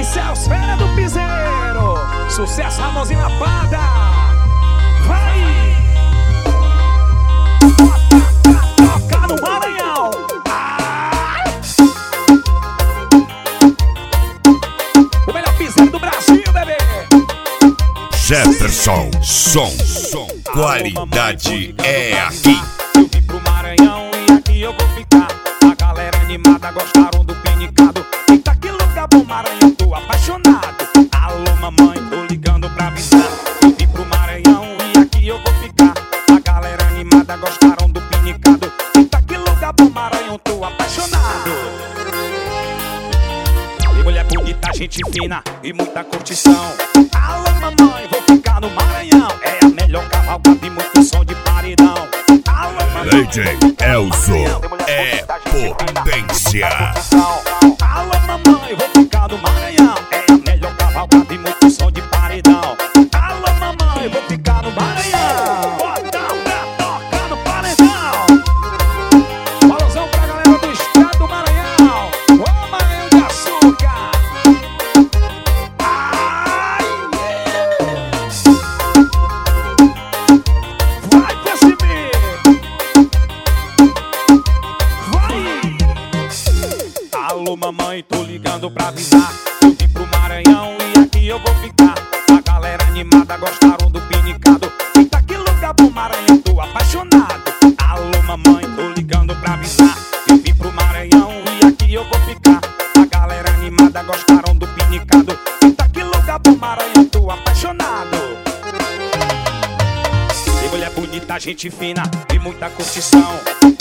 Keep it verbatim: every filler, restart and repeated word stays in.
Isso é os férias do piseiro. Sucesso, Ramonzinho Lapada. Vai! Toca no Maranhão. Ah! O melhor piseiro do Brasil, bebê. Jefferson, som, som, qualidade é aqui. Eu vim pro Maranhão e aqui eu vou ficar. A galera animada gostaram do pinicado. Eita, que lugar bom, Maranhão, tô apaixonado. Alô, mamãe, tô ligando pra avisar. Eu vim pro Maranhão e aqui eu vou ficar. A galera animada gostaram do pinicado. Eita, que lugar bom, Maranhão, tô apaixonado. E mulher bonita, gente fina e muita curtição. Alô, mamãe, vou ficar no Maranhão. É a melhor cavalgada e muito som de paredão. Alô, mamãe, D J Elzo é potência. Alô, mamãe, vou ficar no Maranhão. É a melhor cavalgada e muito som de paredão. Alô, mamãe, vou ficar no Maranhão. Botão pra tocar no paredão. Balãozão pra galera do estado do Maranhão. Ô, Maranhão de açúcar. Ai, yeah. Vai, P S B. Vai. Alô, mamãe, tô ligando pra avisar. Eu vim pro Maranhão e aqui eu vou ficar. A galera animada gostaram do pinicado. Eita, que lugar bom, Maranhão, tô apaixonado. Alô, mamãe, tô ligando pra avisar. Eu vim pro Maranhão e aqui eu vou ficar. A galera animada gostaram do pinicado. Eita, que lugar bom, Maranhão, tô apaixonado. Tem mulher bonita, gente fina e muita curtição.